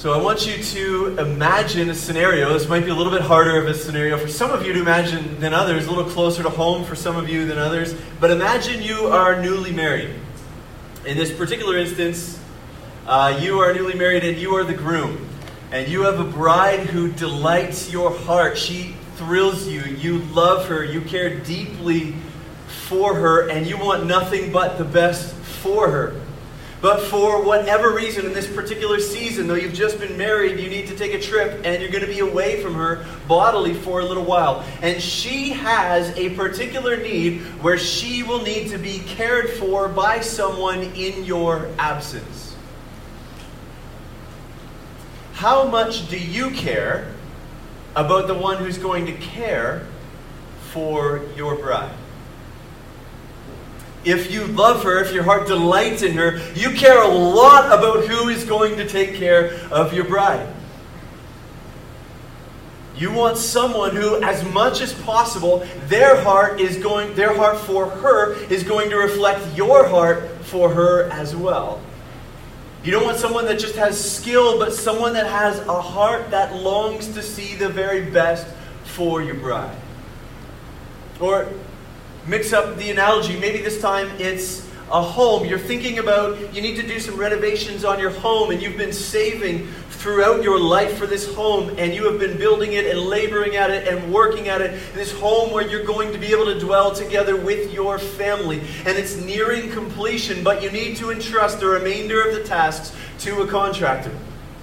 So I want you to imagine a scenario. This might be a little bit harder of a scenario for some of you to imagine than others, a little closer to home for some of you than others. But imagine you are newly married. In this particular instance, you are newly married and you are the groom. And you have a bride who delights your heart. She thrills you. You love her. You care deeply for her. And you want nothing but the best for her. But for whatever reason in this particular season, though you've just been married, you need to take a trip and you're going to be away from her bodily for a little while. And she has a particular need where she will need to be cared for by someone in your absence. How much do you care about the one who's going to care for your bride? If you love her, if your heart delights in her, you care a lot about who is going to take care of your bride. You want someone who, as much as possible, their heart for her is going to reflect your heart for her as well. You don't want someone that just has skill, but someone that has a heart that longs to see the very best for your bride. Or mix up the analogy. Maybe this time it's a home. You're thinking about you need to do some renovations on your home, and you've been saving throughout your life for this home, and you have been building it and laboring at it and working at it. This home where you're going to be able to dwell together with your family. And it's nearing completion, but you need to entrust the remainder of the tasks to a contractor.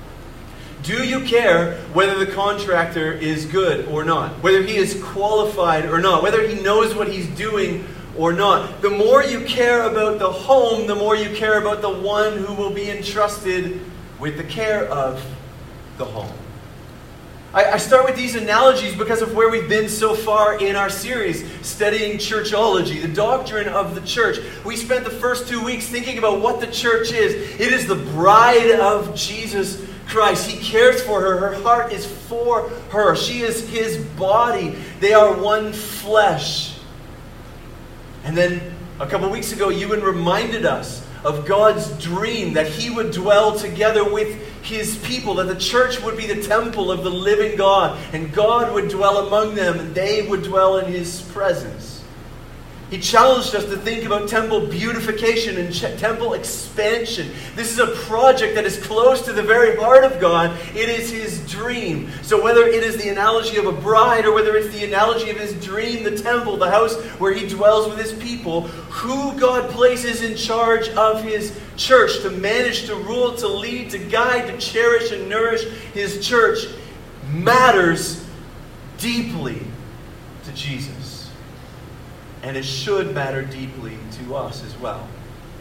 Do you care whether the contractor is good or not? Whether he is qualified or not? Whether he knows what he's doing or not? The more you care about the home, the more you care about the one who will be entrusted with the care of the home. I start with these analogies because of where we've been so far in our series, studying churchology, the doctrine of the church. We spent the first 2 weeks thinking about what the church is. It is the bride of Jesus Christ. He cares for her. Her heart is for her. She is his body. They are one flesh. And then a couple weeks ago, Ewan reminded us of God's dream that he would dwell together with his people, that the church would be the temple of the living God, and God would dwell among them, and they would dwell in his presence. He challenged us to think about temple beautification and temple expansion. This is a project that is close to the very heart of God. It is his dream. So whether it is the analogy of a bride or whether it's the analogy of his dream, the temple, the house where he dwells with his people, who God places in charge of his church to manage, to rule, to lead, to guide, to cherish and nourish his church matters deeply to Jesus. And it should matter deeply to us as well.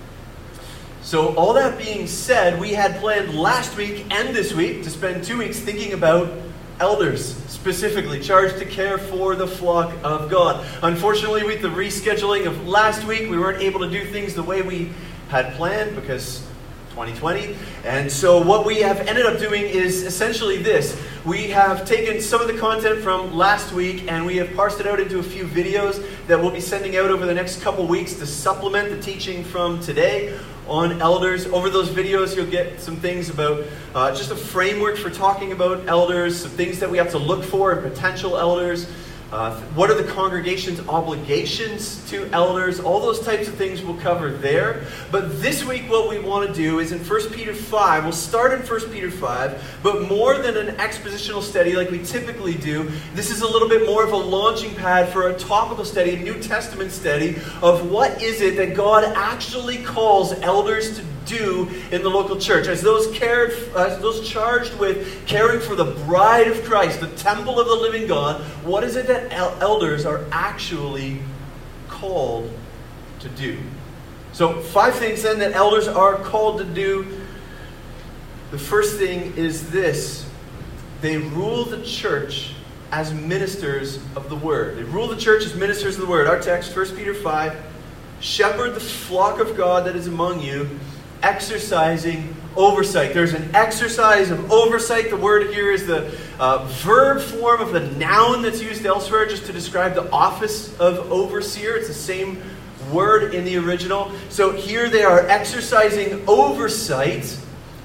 So all that being said, we had planned last week and this week to spend 2 weeks thinking about elders, specifically charged to care for the flock of God. Unfortunately, with the rescheduling of last week, we weren't able to do things the way we had planned because 2020. And so what we have ended up doing is essentially this. We have taken some of the content from last week and we have parsed it out into a few videos that we'll be sending out over the next couple weeks to supplement the teaching from today on elders. Over those videos, you'll get some things about just a framework for talking about elders, some things that we have to look for in potential elders. What are the congregation's obligations to elders? All those types of things we'll cover there. But this week what we want to do is in 1 Peter 5. We'll start in 1 Peter 5. But more than an expositional study like we typically do, this is a little bit more of a launching pad for a topical study, a New Testament study of what is it that God actually calls elders to do in the local church. As those charged with caring for the bride of Christ, the temple of the living God, what is it that elders are actually called to do? So 5 things then that elders are called to do. The first thing is this. They rule the church as ministers of the word. They rule the church as ministers of the word. Our text, 1 Peter 5. Shepherd the flock of God that is among you, exercising oversight. There's an exercise of oversight. The word here is the verb form of the noun that's used elsewhere just to describe the office of overseer. It's the same word in the original. So here they are exercising oversight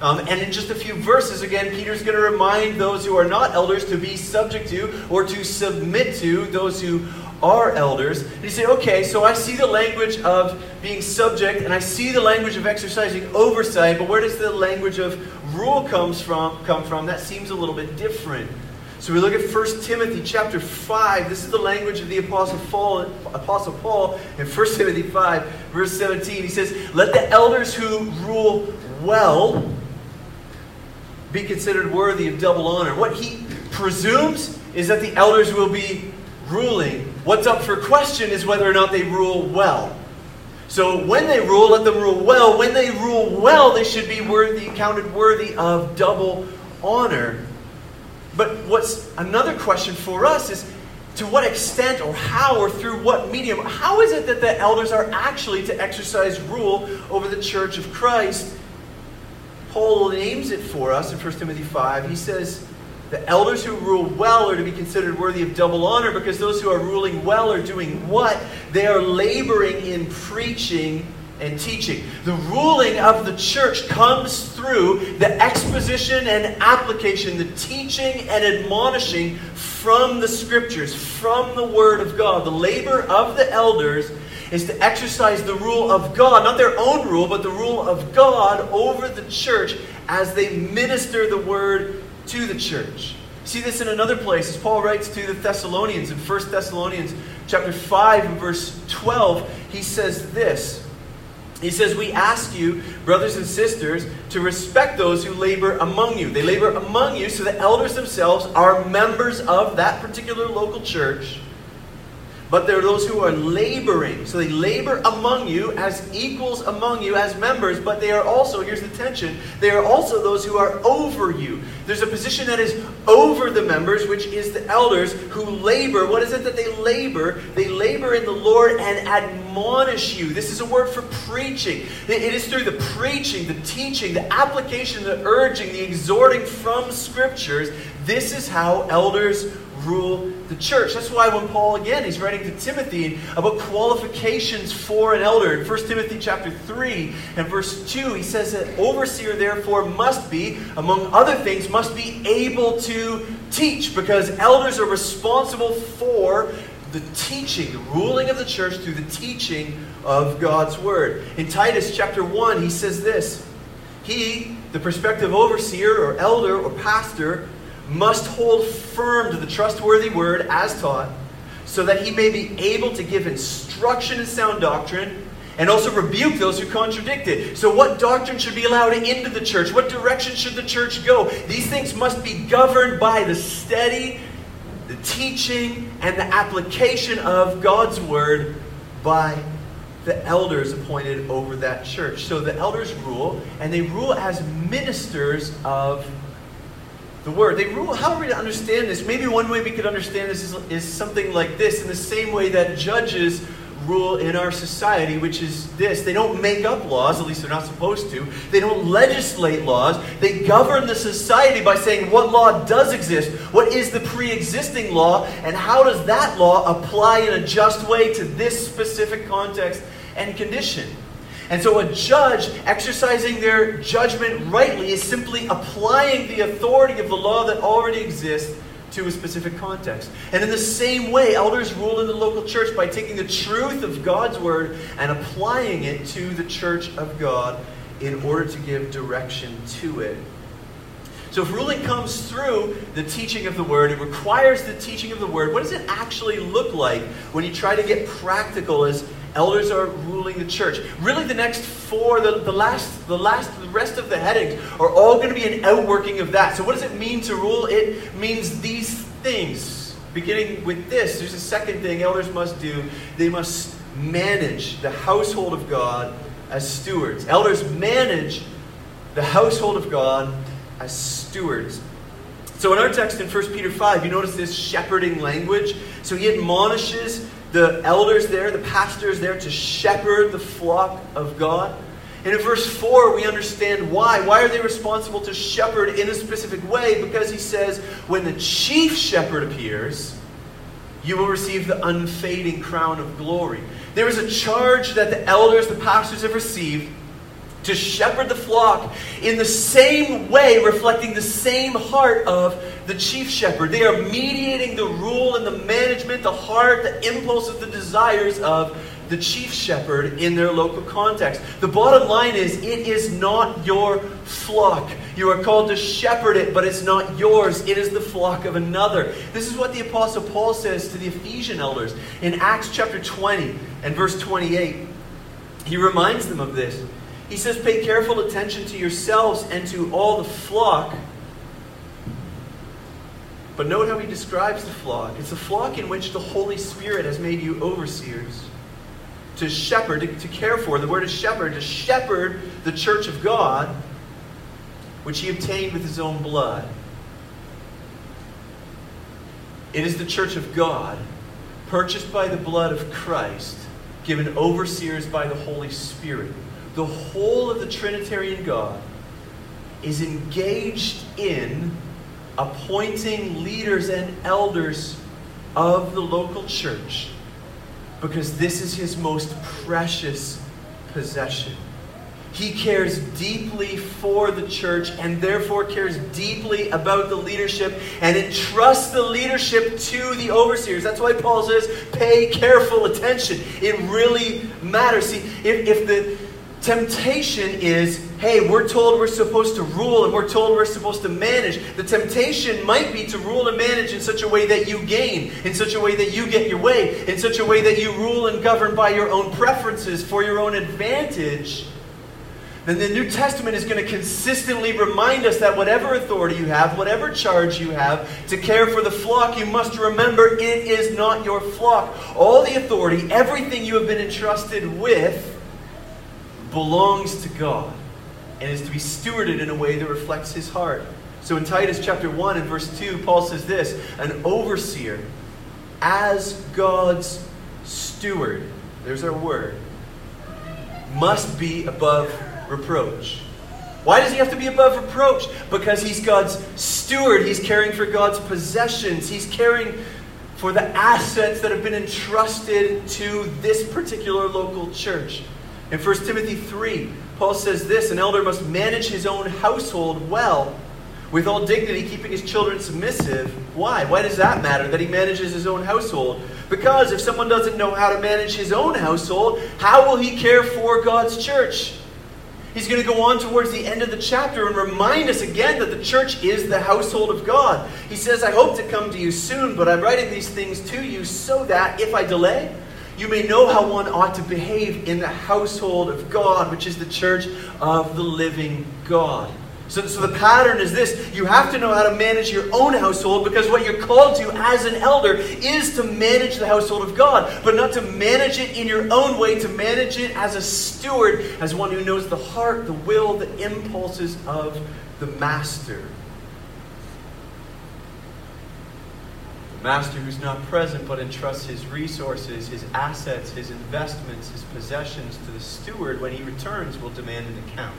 And in just a few verses, again, Peter's going to remind those who are not elders to be subject to or to submit to those who are elders. And you say, okay, so I see the language of being subject, and I see the language of exercising oversight, but where does the language of rule come from? That seems a little bit different. So we look at 1 Timothy chapter 5. This is the language of the Apostle Paul in 1 Timothy 5, verse 17. He says, let the elders who rule well be considered worthy of double honor. What he presumes is that the elders will be ruling. What's up for question is whether or not they rule well. So when they rule, let them rule well. When they rule well, they should be counted worthy of double honor. But what's another question for us is, to what extent or how or through what medium, how is it that the elders are actually to exercise rule over the church of Christ? Paul names it for us in 1 Timothy 5. He says, the elders who rule well are to be considered worthy of double honor, because those who are ruling well are doing what? They are laboring in preaching and teaching. The ruling of the church comes through the exposition and application, the teaching and admonishing from the Scriptures, from the Word of God. The labor of the elders is to exercise the rule of God, not their own rule, but the rule of God over the church as they minister the Word to the church. See this in another place, as Paul writes to the Thessalonians in 1 Thessalonians chapter 5 and verse 12. He says this. He says, we ask you, brothers and sisters, to respect those who labor among you. They labor among you, so the elders themselves are members of that particular local church. But there are those who are laboring. So they labor among you as equals among you, as members. But they are also, here's the tension, they are also those who are over you. There's a position that is over the members, which is the elders who labor. What is it that they labor? They labor in the Lord and admonish you. This is a word for preaching. It is through the preaching, the teaching, the application, the urging, the exhorting from Scriptures. This is how elders rule the church. That's why when Paul, again, he's writing to Timothy about qualifications for an elder. In 1 Timothy chapter 3 and verse 2, he says that overseer therefore must be, among other things, must be able to teach, because elders are responsible for the teaching, the ruling of the church through the teaching of God's Word. In Titus chapter 1, he says this, he, the prospective overseer or elder or pastor, must hold firm to the trustworthy word as taught, so that he may be able to give instruction in sound doctrine and also rebuke those who contradict it. So what doctrine should be allowed into the church? What direction should the church go? These things must be governed by the study, the teaching, and the application of God's Word by the elders appointed over that church. So the elders rule, and they rule as ministers of the Word. They rule. How are we to understand this? Maybe one way we could understand this is something like this, in the same way that judges rule in our society, which is this. They don't make up laws, at least they're not supposed to. They don't legislate laws. They govern the society by saying what law does exist, what is the pre-existing law, and how does that law apply in a just way to this specific context and condition. And so a judge exercising their judgment rightly is simply applying the authority of the law that already exists to a specific context. And in the same way, elders rule in the local church by taking the truth of God's Word and applying it to the church of God in order to give direction to it. So if ruling comes through the teaching of the Word, it requires the teaching of the Word. What does it actually look like when you try to get practical as elders are ruling the church? Really, the next four, the rest of the headings are all going to be an outworking of that. So what does it mean to rule? It means these things. Beginning with this, there's a second thing elders must do. They must manage the household of God as stewards. Elders manage the household of God as stewards. So in our text in 1 Peter 5, you notice this shepherding language. So he admonishes the elders there, the pastors there, to shepherd the flock of God. And in verse 4, we understand why. Why are they responsible to shepherd in a specific way? Because he says, when the chief shepherd appears, you will receive the unfading crown of glory. There is a charge that the elders, the pastors have received to shepherd the flock in the same way, reflecting the same heart of the chief shepherd. They are mediating the rule and the management, the heart, the impulses, the desires of the chief shepherd in their local context. The bottom line is, it is not your flock. You are called to shepherd it, but it's not yours. It is the flock of another. This is what the Apostle Paul says to the Ephesian elders in Acts chapter 20 and verse 28. He reminds them of this. He says, pay careful attention to yourselves and to all the flock. But note how he describes the flock. It's a flock in which the Holy Spirit has made you overseers. To shepherd, to care for. The word is shepherd. To shepherd the church of God, which he obtained with his own blood. It is the church of God, purchased by the blood of Christ, given overseers by the Holy Spirit. The whole of the Trinitarian God is engaged in appointing leaders and elders of the local church, because this is his most precious possession. He cares deeply for the church and therefore cares deeply about the leadership and entrusts the leadership to the overseers. That's why Paul says, pay careful attention. It really matters. See, if the temptation is, hey, we're told we're supposed to rule and we're told we're supposed to manage. The temptation might be to rule and manage in such a way that you gain, in such a way that you get your way, in such a way that you rule and govern by your own preferences for your own advantage. Then the New Testament is going to consistently remind us that whatever authority you have, whatever charge you have to care for the flock, you must remember it is not your flock. All the authority, everything you have been entrusted with, belongs to God and is to be stewarded in a way that reflects his heart. So in Titus chapter 1 and verse 2, Paul says this, an overseer as God's steward, there's our word, must be above reproach. Why does he have to be above reproach? Because he's God's steward. He's caring for God's possessions. He's caring for the assets that have been entrusted to this particular local church. In 1 Timothy 3, Paul says this, an elder must manage his own household well, with all dignity, keeping his children submissive. Why? Why does that matter, that he manages his own household? Because if someone doesn't know how to manage his own household, how will he care for God's church? He's going to go on towards the end of the chapter and remind us again that the church is the household of God. He says, I hope to come to you soon, but I'm writing these things to you so that if I delay, you may know how one ought to behave in the household of God, which is the church of the living God. So the pattern is this. You have to know how to manage your own household, because what you're called to as an elder is to manage the household of God, but not to manage it in your own way, to manage it as a steward, as one who knows the heart, the will, the impulses of the master. The master who's not present but entrusts his resources, his assets, his investments, his possessions to the steward when he returns will demand an account.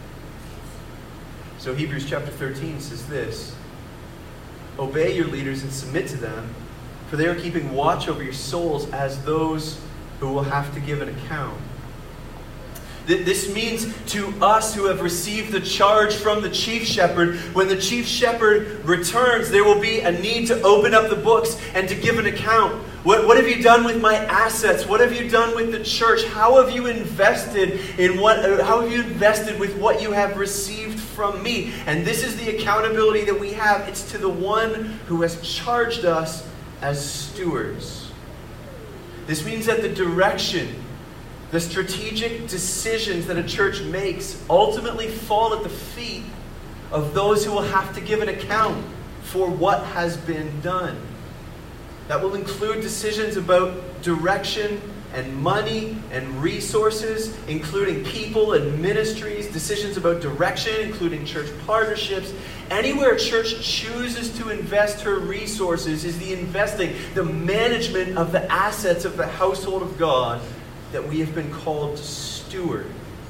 So Hebrews chapter 13 says this, obey your leaders and submit to them, for they are keeping watch over your souls as those who will have to give an account. This means to us who have received the charge from the chief shepherd, when the chief shepherd returns, there will be a need to open up the books and to give an account. What have you done with my assets? What have you done with the church? How have you invested how have you invested with what you have received from me? And this is the accountability that we have. It's to the one who has charged us as stewards. This means that the direction, the strategic decisions that a church makes ultimately fall at the feet of those who will have to give an account for what has been done. That will include decisions about direction and money and resources, including people and ministries, decisions about direction, including church partnerships. Anywhere a church chooses to invest her resources is the investing, the management of the assets of the household of God that we have been called to steward.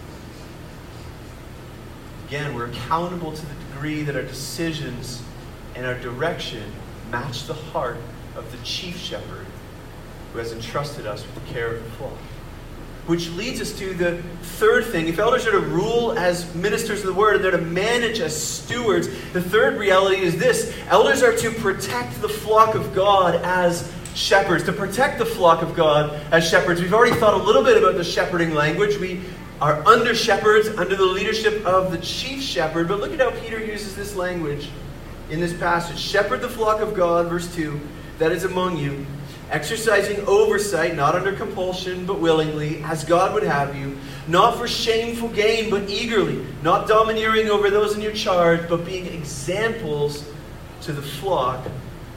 Again, we're accountable to the degree that our decisions and our direction match the heart of the chief shepherd who has entrusted us with the care of the flock. which leads us to the third thing. If elders are to rule as ministers of the word and they're to manage as stewards, the third reality is this. Elders are to protect the flock of God as shepherds. To protect the flock of God as shepherds. We've already thought a little bit about the shepherding language. We are under shepherds, under the leadership of the chief shepherd. But look at how Peter uses this language in this passage. Shepherd the flock of God, verse 2, that is among you, exercising oversight, not under compulsion, but willingly, as God would have you, not for shameful gain, but eagerly, not domineering over those in your charge, but being examples to the flock.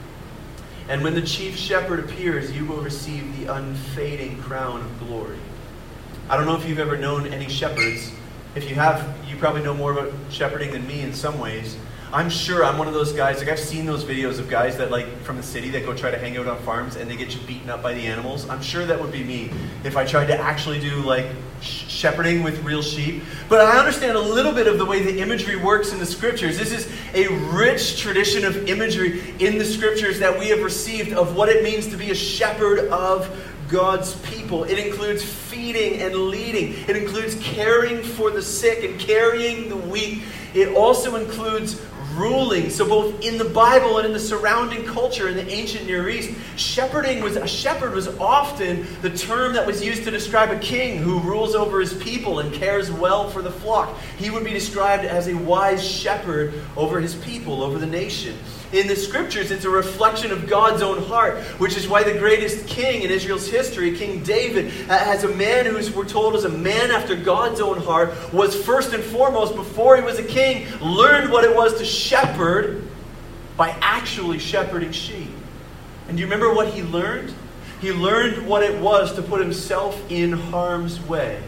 And when the chief shepherd appears, you will receive the unfading crown of glory. I don't know if you've ever known any shepherds. If you have, you probably know more about shepherding than me in some ways. I'm sure I'm one of those guys, like I've seen those videos of guys that like from the city that go try to hang out on farms and they get you beaten up by the animals. I'm sure that would be me if I tried to actually do like shepherding with real sheep. But I understand a little bit of the way the imagery works in the scriptures. This is a rich tradition of imagery in the scriptures that we have received of what it means to be a shepherd of God's people. It includes feeding and leading. It includes caring for the sick and carrying the weak. It also includes ruling. So both in the Bible and in the surrounding culture in the ancient Near East, a shepherd was often the term that was used to describe a king who rules over his people and cares well for the flock. He would be described as a wise shepherd over his people, over the nation. In the scriptures, it's a reflection of God's own heart, which is why the greatest king in Israel's history, King David, as a man who we're told is a man after God's own heart, was first and foremost, before he was a king, learned what it was to shepherd by actually shepherding sheep. And do you remember what he learned? He learned what it was to put himself in harm's way.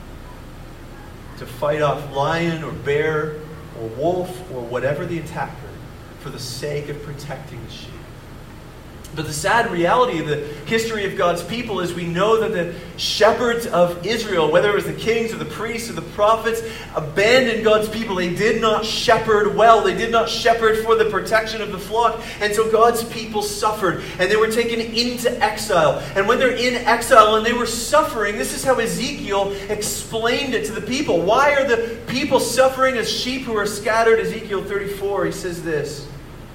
To fight off lion or bear or wolf or whatever the attacker, for the sake of protecting the sheep. But the sad reality of the history of God's people is we know that the shepherds of Israel, whether it was the kings or the priests or the prophets, abandoned God's people. They did not shepherd well. They did not shepherd for the protection of the flock. And so God's people suffered. And they were taken into exile. And when they're in exile and they were suffering, this is how Ezekiel explained it to the people. Why are the people suffering as sheep who are scattered? Ezekiel 34, he says this.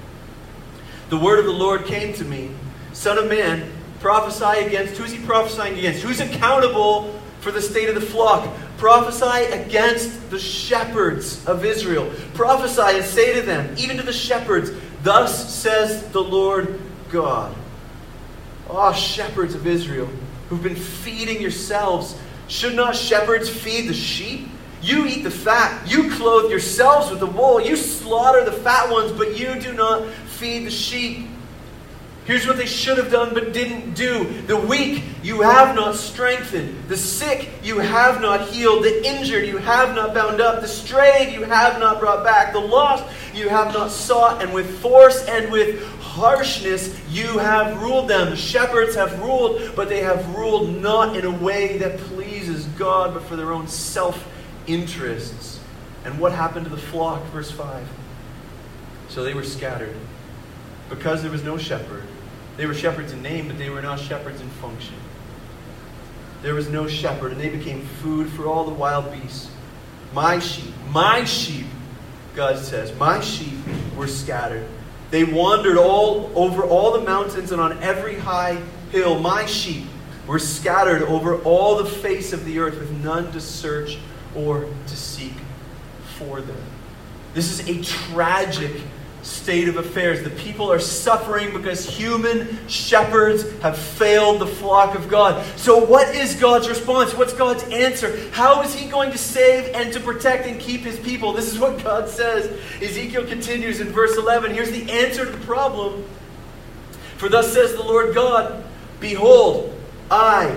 The word of the Lord came to me. Son of man, prophesy against. Who's he prophesying against? Who's accountable for the state of the flock? Prophesy against the shepherds of Israel. Prophesy and say to them, even to the shepherds, thus says the Lord God. Oh, shepherds of Israel, who've been feeding yourselves. Should not shepherds feed the sheep? You eat the fat. You clothe yourselves with the wool. You slaughter the fat ones, but you do not feed the sheep. Here's what they should have done but didn't do. The weak you have not strengthened. The sick you have not healed. The injured you have not bound up. The strayed you have not brought back. The lost you have not sought. And with force and with harshness you have ruled them. The shepherds have ruled, but they have ruled not in a way that pleases God, but for their own self-interests. And what happened to the flock? Verse 5. So they were scattered because there was no shepherd. They were shepherds in name, but they were not shepherds in function. There was no shepherd, and they became food for all the wild beasts. My sheep, God says, my sheep were scattered. They wandered all over all the mountains and on every high hill. My sheep were scattered over all the face of the earth, with none to search or to seek for them. This is a tragic state of affairs. The people are suffering because human shepherds have failed the flock of God. So what is God's response? What's God's answer? How is he going to save and to protect and keep his people? This is what God says. Ezekiel continues in verse 11. Here's the answer to the problem. For thus says the Lord God, behold, I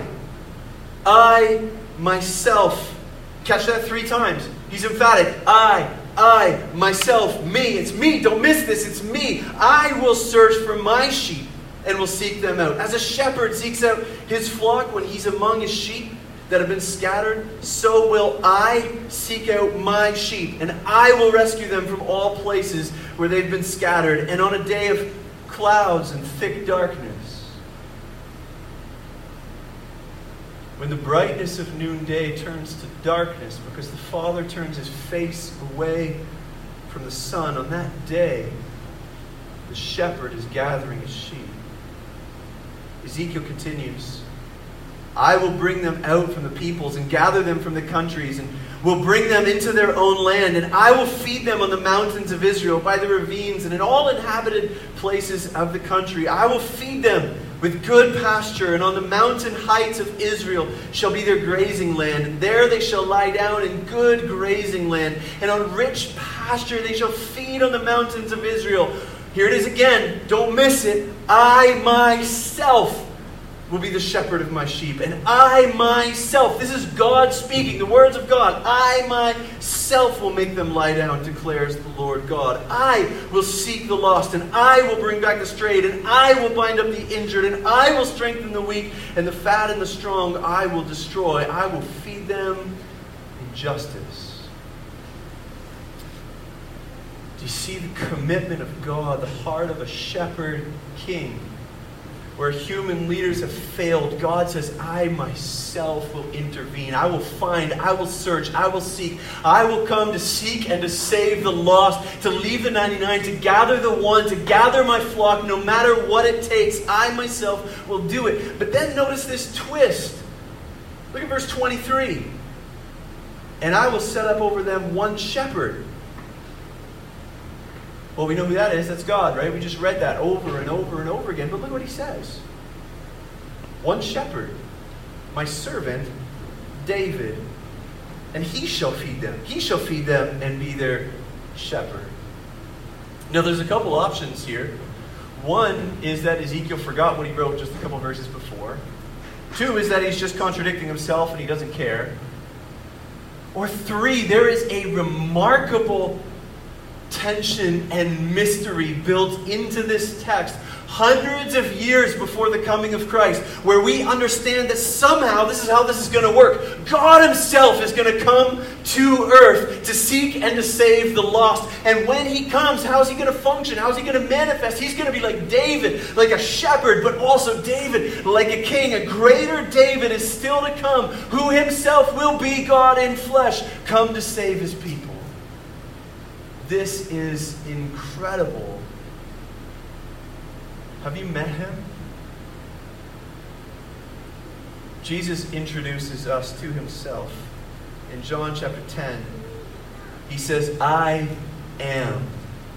myself. Catch that 3 times. He's emphatic. I, myself, me. It's me. Don't miss this. It's me. I will search for my sheep and will seek them out. As a shepherd seeks out his flock when he's among his sheep that have been scattered, so will I seek out my sheep, and I will rescue them from all places where they've been scattered, and on a day of clouds and thick darkness. When the brightness of noonday turns to darkness because the Father turns his face away from the sun, on that day, the shepherd is gathering his sheep. Ezekiel continues, I will bring them out from the peoples and gather them from the countries and will bring them into their own land, and I will feed them on the mountains of Israel, by the ravines, and in all inhabited places of the country. I will feed them with good pasture, and on the mountain heights of Israel shall be their grazing land, and there they shall lie down in good grazing land, and on rich pasture they shall feed on the mountains of Israel. Here it is again, don't miss it. I myself will be the shepherd of my sheep, and I myself, this is God speaking, the words of God, I myself will make them lie down, declares the Lord God. I will seek the lost, and I will bring back the strayed, and I will bind up the injured, and I will strengthen the weak, and the fat and the strong I will destroy. I will feed them in justice. Do you see the commitment of God, the heart of a shepherd king? Where human leaders have failed, God says, I myself will intervene. I will find, I will search, I will seek. I will come to seek and to save the lost, to leave the 99, to gather the one, to gather my flock, no matter what it takes. I myself will do it. But then notice this twist. Look at verse 23. And I will set up over them one shepherd. Well, we know who that is. That's God, right? We just read that over and over and over again. But look what he says. One shepherd, my servant, David, and he shall feed them. He shall feed them and be their shepherd. Now, there's a couple options here. One is that Ezekiel forgot what he wrote just a couple verses before. Two is that he's just contradicting himself and he doesn't care. Or three, there is a remarkable tension and mystery built into this text hundreds of years before the coming of Christ, where we understand that somehow this is how this is going to work. God himself is going to come to earth to seek and to save the lost. And when he comes, how is he going to function? How is he going to manifest? He's going to be like David, like a shepherd, but also David, like a king. A greater David is still to come, who himself will be God in flesh, come to save his people. This is incredible. Have you met him? Jesus introduces us to himself. In John chapter 10, he says, I am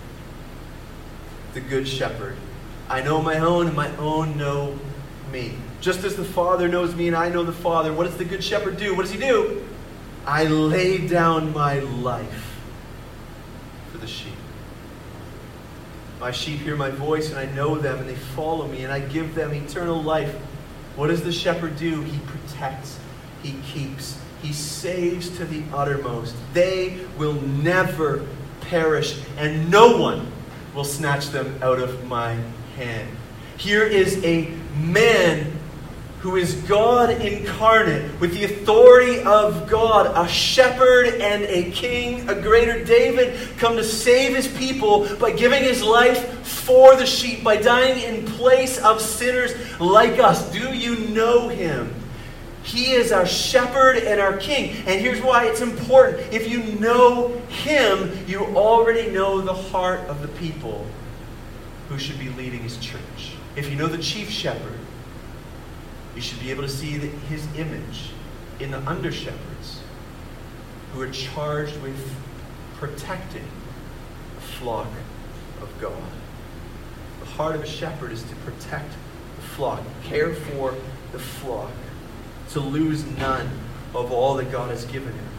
the good shepherd. I know my own, and my own know me. Just as the Father knows me, and I know the Father. What does the good shepherd do? What does he do? I lay down my life for the sheep. My sheep hear my voice, and I know them, and they follow me, and I give them eternal life. What does the shepherd do? He protects, he keeps, he saves to the uttermost. They will never perish, and no one will snatch them out of my hand. Here is a man who is God incarnate, with the authority of God, a shepherd and a king, a greater David, come to save his people by giving his life for the sheep, by dying in place of sinners like us. Do you know him? He is our shepherd and our king. And here's why it's important. If you know him, you already know the heart of the people who should be leading his church. If you know the chief shepherd, you should be able to see his image in the under-shepherds who are charged with protecting the flock of God. The heart of a shepherd is to protect the flock, care for the flock, to lose none of all that God has given him.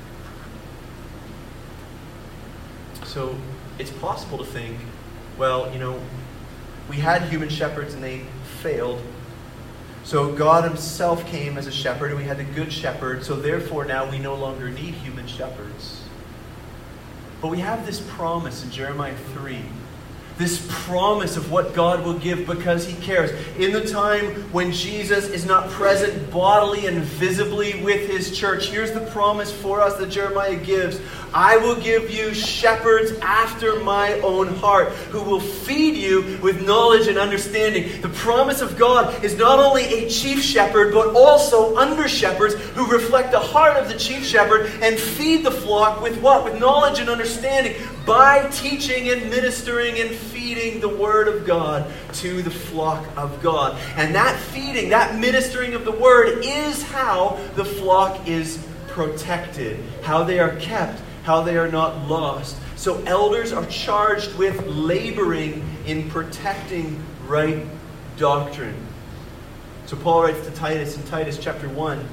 So it's possible to think, well, we had human shepherds and they failed. So God himself came as a shepherd, and we had the good shepherd, so therefore now we no longer need human shepherds. But we have this promise in Jeremiah 3 This promise of what God will give because He cares. In the time when Jesus is not present bodily and visibly with His church, here's the promise for us that Jeremiah gives. I will give you shepherds after my own heart, who will feed you with knowledge and understanding. The promise of God is not only a chief shepherd, but also under shepherds who reflect the heart of the chief shepherd and feed the flock with what? With knowledge and understanding, by teaching and ministering and feeding the Word of God to the flock of God. And that feeding, that ministering of the Word is how the flock is protected, how they are kept, how they are not lost. So elders are charged with laboring in protecting right doctrine. So Paul writes to Titus in Titus chapter 1.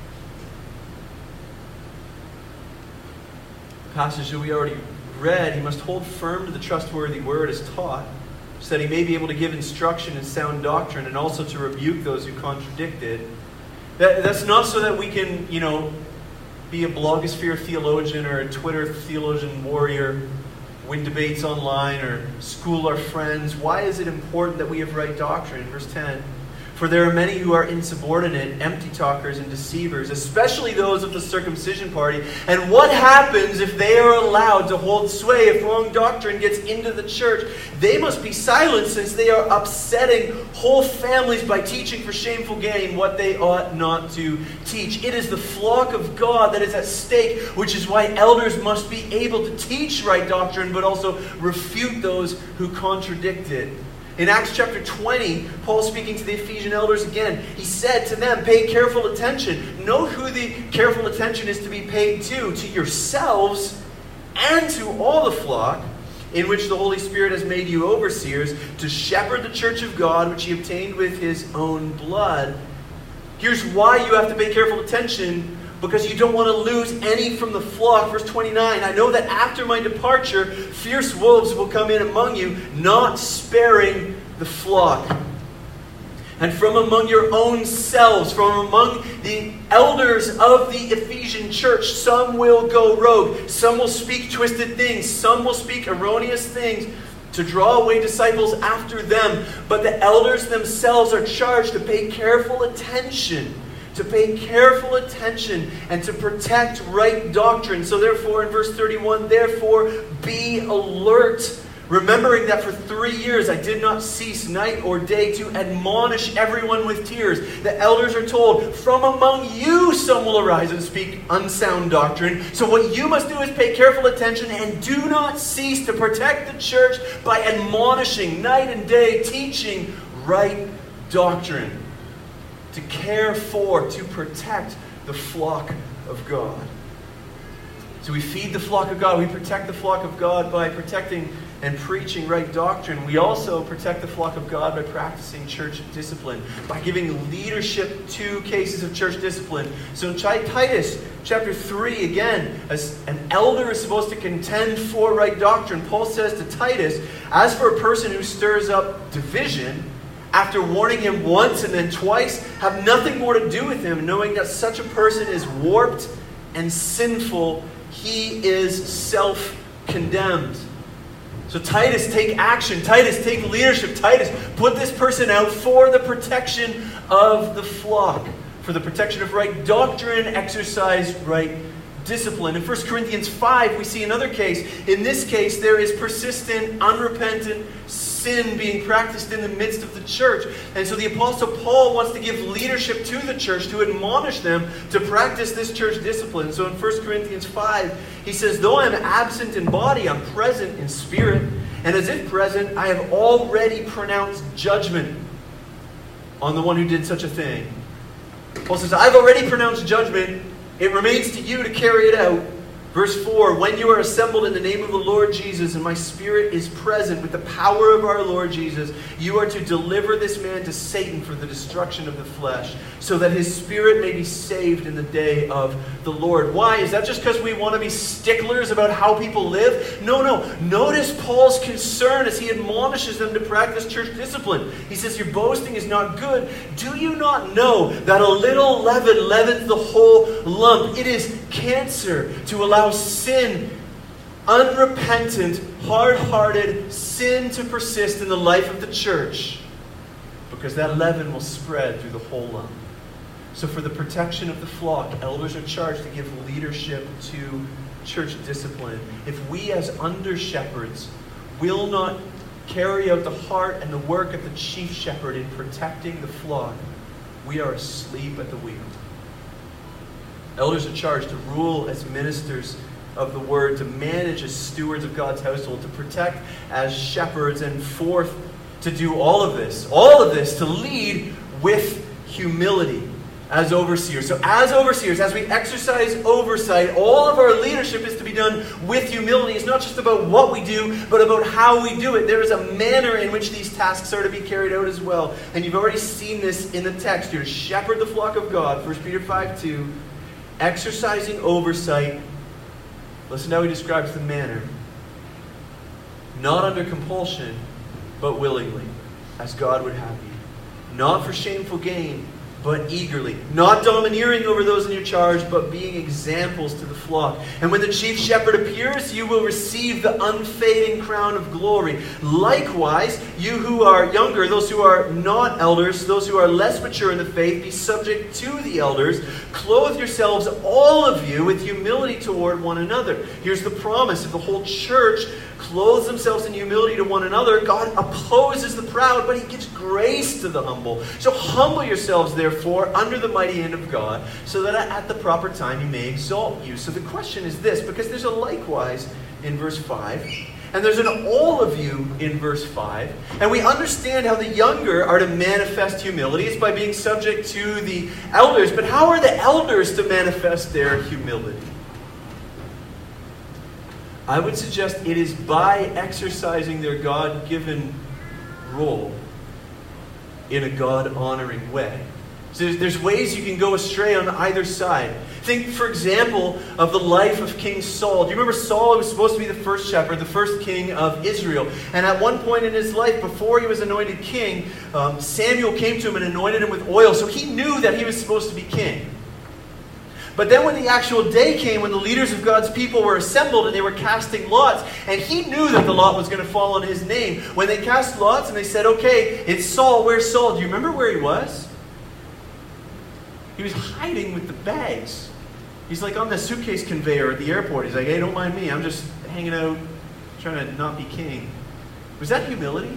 The passage that we already read, he must hold firm to the trustworthy word as taught, so that he may be able to give instruction in sound doctrine and also to rebuke those who contradict it. That's not so that we can, be a blogosphere theologian or a Twitter theologian warrior, win debates online, or school our friends. Why is it important that we have right doctrine? Verse 10. For there are many who are insubordinate, empty talkers, and deceivers, especially those of the circumcision party. And what happens if they are allowed to hold sway, if wrong doctrine gets into the church? They must be silenced, since they are upsetting whole families by teaching for shameful gain what they ought not to teach. It is the flock of God that is at stake, which is why elders must be able to teach right doctrine, but also refute those who contradict it. In Acts chapter 20, Paul speaking to the Ephesian elders again, he said to them, pay careful attention. Know who the careful attention is to be paid to yourselves and to all the flock, in which the Holy Spirit has made you overseers, to shepherd the church of God, which He obtained with His own blood. Here's why you have to pay careful attention. Because you don't want to lose any from the flock. Verse 29, I know that after my departure, fierce wolves will come in among you, not sparing the flock. And from among your own selves, from among the elders of the Ephesian church, some will go rogue. Some will speak twisted things. Some will speak erroneous things to draw away disciples after them. But the elders themselves are charged to pay careful attention. And to protect right doctrine. So therefore, in verse 31, therefore be alert, remembering that for 3 years I did not cease night or day to admonish everyone with tears. The elders are told, from among you some will arise and speak unsound doctrine. So what you must do is pay careful attention and do not cease to protect the church by admonishing night and day, teaching right doctrine. To care for, to protect the flock of God. So we feed the flock of God. We protect the flock of God by protecting and preaching right doctrine. We also protect the flock of God by practicing church discipline, by giving leadership to cases of church discipline. So in Titus chapter 3, again, as an elder is supposed to contend for right doctrine, Paul says to Titus, as for a person who stirs up division, after warning him once and then twice, have nothing more to do with him, knowing that such a person is warped and sinful. He is self-condemned. So Titus, take action. Titus, take leadership. Titus, put this person out for the protection of the flock. For the protection of right doctrine, exercise right discipline. In 1 Corinthians 5, we see another case. In this case, there is persistent, unrepentant sin being practiced in the midst of the church. And so the Apostle Paul wants to give leadership to the church, to admonish them to practice this church discipline. So in 1 Corinthians 5, he says, though I am absent in body, I'm present in spirit. And as if present, I have already pronounced judgment on the one who did such a thing. Paul says, I've already pronounced judgment. It remains to you to carry it out. Verse 4, when you are assembled in the name of the Lord Jesus, and my spirit is present with the power of our Lord Jesus, you are to deliver this man to Satan for the destruction of the flesh, so that his spirit may be saved in the day of the Lord. Why? Is that just because we want to be sticklers about how people live? No. Notice Paul's concern as he admonishes them to practice church discipline. He says, your boasting is not good. Do you not know that a little leaven leavens the whole lump? It is cancer to allow sin unrepentant, hard-hearted sin to persist in the life of the church, because that leaven will spread through the whole lump. So for the protection of the flock, elders are charged to give leadership to church discipline. If we as under-shepherds will not carry out the heart and the work of the chief shepherd in protecting the flock, we are asleep at the wheel. Elders are charged to rule as ministers of the word, to manage as stewards of God's household, to protect as shepherds, and fourth, to do all of this, to lead with humility as overseers. So as overseers, as we exercise oversight, all of our leadership is to be done with humility. It's not just about what we do, but about how we do it. There is a manner in which these tasks are to be carried out as well. And you've already seen this in the text. You're to shepherd the flock of God, 1 Peter 5:2, exercising oversight. Listen to how he describes the manner. Not under compulsion, but willingly, as God would have you. Not for shameful gain, but eagerly. Not domineering over those in your charge, but being examples to the flock. And when the chief shepherd appears, you will receive the unfading crown of glory. Likewise, you who are younger, those who are not elders, those who are less mature in the faith, be subject to the elders. Clothe yourselves, all of you, with humility toward one another. Here's the promise. If the whole church clothes themselves in humility to one another, God opposes the proud, but he gives grace to the humble. So humble yourselves, therefore, under the mighty hand of God, so that at the proper time he may exalt you. So the question is this, because there's a likewise in verse 5, and there's an all of you in verse 5, and we understand how the younger are to manifest humility. It's by being subject to the elders. But how are the elders to manifest their humility? I would suggest it is by exercising their God-given role in a God-honoring way. So there's ways you can go astray on either side. Think, for example, of the life of King Saul. Do you remember Saul? He was supposed to be the first shepherd, the first king of Israel. And at one point in his life, before he was anointed king, Samuel came to him and anointed him with oil. So he knew that he was supposed to be king. But then when the actual day came, when the leaders of God's people were assembled and they were casting lots, and he knew that the lot was going to fall on his name. When they cast lots and they said, okay, it's Saul. Where's Saul? Do you remember where he was? He was hiding with the bags. He's like on the suitcase conveyor at the airport. He's like, hey, don't mind me. I'm just hanging out, trying to not be king. Was that humility?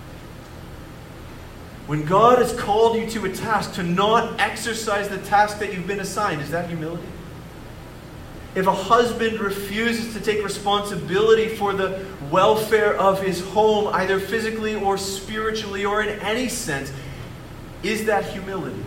When God has called you to a task, to not exercise the task that you've been assigned, is that humility? If a husband refuses to take responsibility for the welfare of his home, either physically or spiritually or in any sense, is that humility?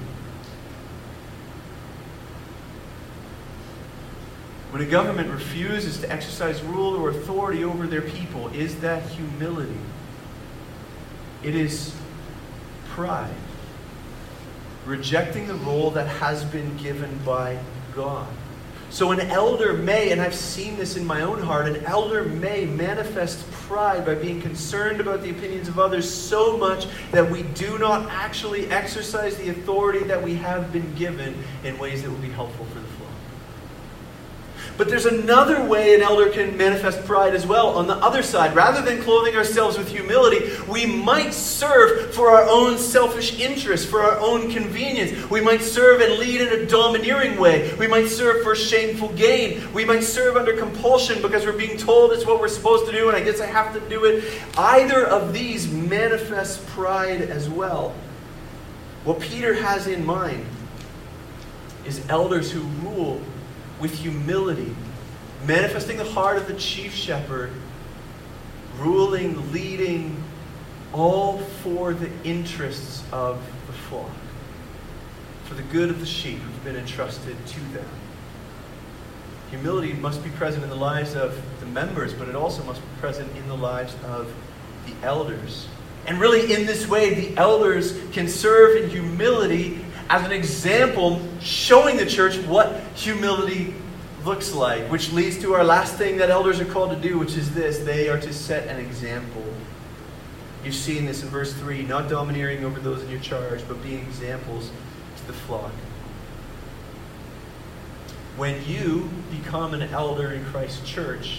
When a government refuses to exercise rule or authority over their people, is that humility? It is pride. Rejecting the role that has been given by God. So an elder may, and I've seen this in my own heart, an elder may manifest pride by being concerned about the opinions of others so much that we do not actually exercise the authority that we have been given in ways that will be helpful for the flock. But there's another way an elder can manifest pride as well. On the other side, rather than clothing ourselves with humility, we might serve for our own selfish interests, for our own convenience. We might serve and lead in a domineering way. We might serve for shameful gain. We might serve under compulsion because we're being told it's what we're supposed to do and I guess I have to do it. Either of these manifests pride as well. What Peter has in mind is elders who rule with humility, manifesting the heart of the chief shepherd, ruling, leading, all for the interests of the flock, for the good of the sheep who've been entrusted to them. Humility must be present in the lives of the members, but it also must be present in the lives of the elders. And really, in this way, the elders can serve in humility as an example, showing the church what humility looks like, which leads to our last thing that elders are called to do, which is this: they are to set an example. You've seen this in verse 3, not domineering over those in your charge, but being examples to the flock. When you become an elder in Christ's church,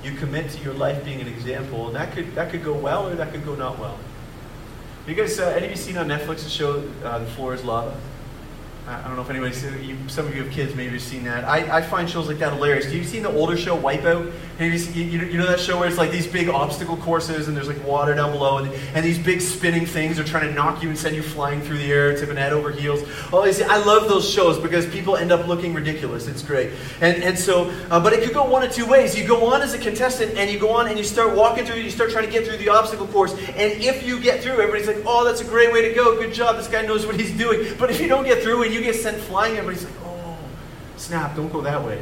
you commit to your life being an example, and that could go well or that could go not well. You guys, any of you seen on Netflix the show The Floor is Lava? I don't know if anybody's seen it. Some of you have kids, maybe you've seen that. I find shows like that hilarious. Have you seen the older show, Wipeout? You know that show where it's like these big obstacle courses and there's like water down below and these big spinning things are trying to knock you and send you flying through the air, tipping head over heels. I love those shows because people end up looking ridiculous. It's great. And so, but it could go one of two ways. You go on as a contestant and you go on and you start walking through, you start trying to get through the obstacle course. And if you get through, everybody's like, oh, that's a great way to go. Good job. This guy knows what he's doing. But if you don't get through and you get sent flying, everybody's like, oh, snap, don't go that way.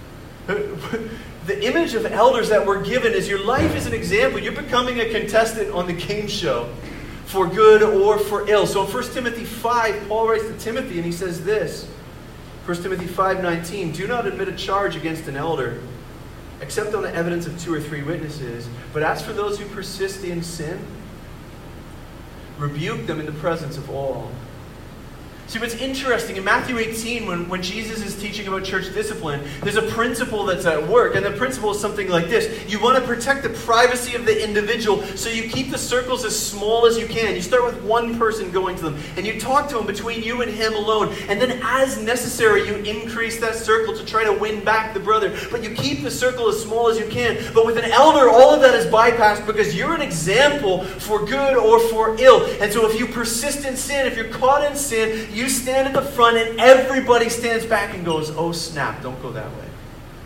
The image of elders that we're given is your life is an example. You're becoming a contestant on the game show for good or for ill. So in 1 Timothy 5, Paul writes to Timothy and he says this, 1 Timothy 5:19, do not admit a charge against an elder, except on the evidence of 2 or 3 witnesses. But as for those who persist in sin, rebuke them in the presence of all. See, what's interesting, in Matthew 18, when Jesus is teaching about church discipline, there's a principle that's at work, and the principle is something like this. You want to protect the privacy of the individual, so you keep the circles as small as you can. You start with one person going to them, and you talk to him between you and him alone, and then as necessary, you increase that circle to try to win back the brother. But you keep the circle as small as you can. But with an elder, all of that is bypassed because you're an example for good or for ill. And so if you persist in sin, if you're caught in sin, you stand at the front and everybody stands back and goes, oh snap, don't go that way.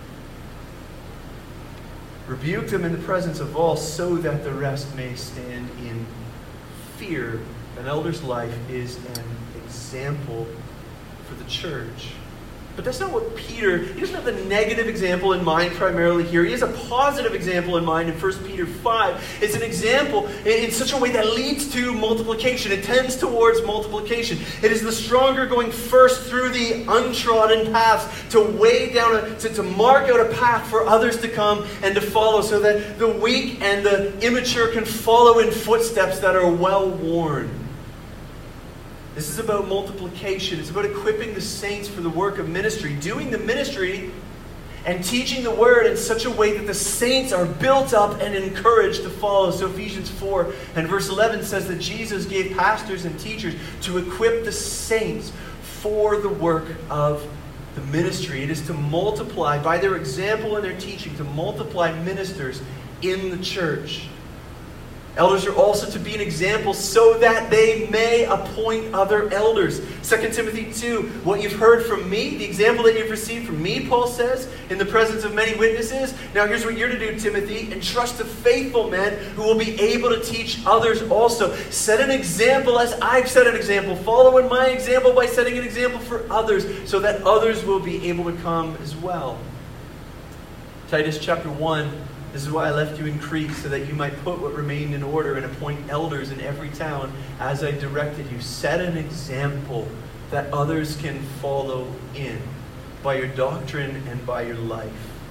Rebuke them in the presence of all so that the rest may stand in fear. An elder's life is an example for the church. But that's not what Peter, he doesn't have the negative example in mind primarily here. He has a positive example in mind in 1 Peter 5. It's an example in such a way that leads to multiplication. It tends towards multiplication. It is the stronger going first through the untrodden paths to weigh down, to mark out a path for others to come and to follow so that the weak and the immature can follow in footsteps that are well worn. This is about multiplication. It's about equipping the saints for the work of ministry, doing the ministry and teaching the word in such a way that the saints are built up and encouraged to follow. So Ephesians 4 and verse 11 says that Jesus gave pastors and teachers to equip the saints for the work of the ministry. It is to multiply, by their example and their teaching, to multiply ministers in the church. Elders are also to be an example so that they may appoint other elders. 2 Timothy 2, what you've heard from me, the example that you've received from me, Paul says, in the presence of many witnesses. Now here's what you're to do, Timothy. Entrust to faithful men who will be able to teach others also. Set an example as I've set an example. Follow in my example by setting an example for others so that others will be able to come as well. Titus chapter 1. This is why I left you in Crete, so that you might put what remained in order and appoint elders in every town as I directed you. Set an example that others can follow in by your doctrine and by your life.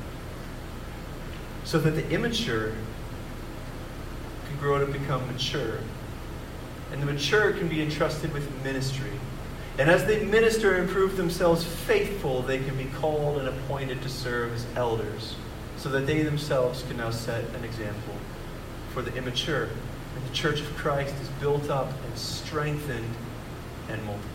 So that the immature can grow to become mature. And the mature can be entrusted with ministry. And as they minister and prove themselves faithful, they can be called and appointed to serve as elders, so that they themselves can now set an example for the immature. And the church of Christ is built up and strengthened and multiplied.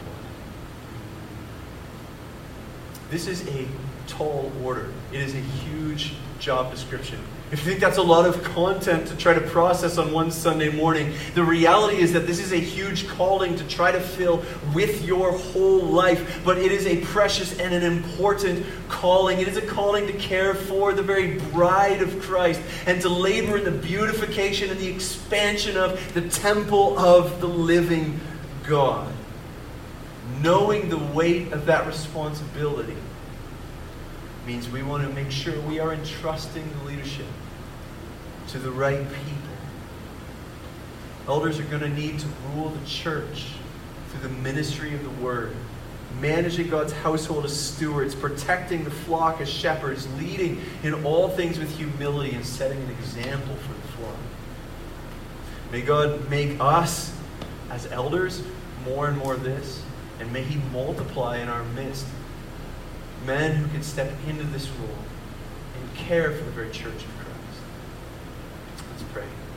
This is a tall order. It is a huge job description. If you think that's a lot of content to try to process on one Sunday morning, the reality is that this is a huge calling to try to fill with your whole life. But it is a precious and an important calling. It is a calling to care for the very bride of Christ and to labor in the beautification and the expansion of the temple of the living God. Knowing the weight of that responsibility means we want to make sure we are entrusting the leadership to the right people. Elders are going to need to rule the church through the ministry of the word, managing God's household as stewards, protecting the flock as shepherds, leading in all things with humility and setting an example for the flock. May God make us as elders more and more of this, and may He multiply in our midst men who can step into this role and care for the very church of Christ. Let's pray.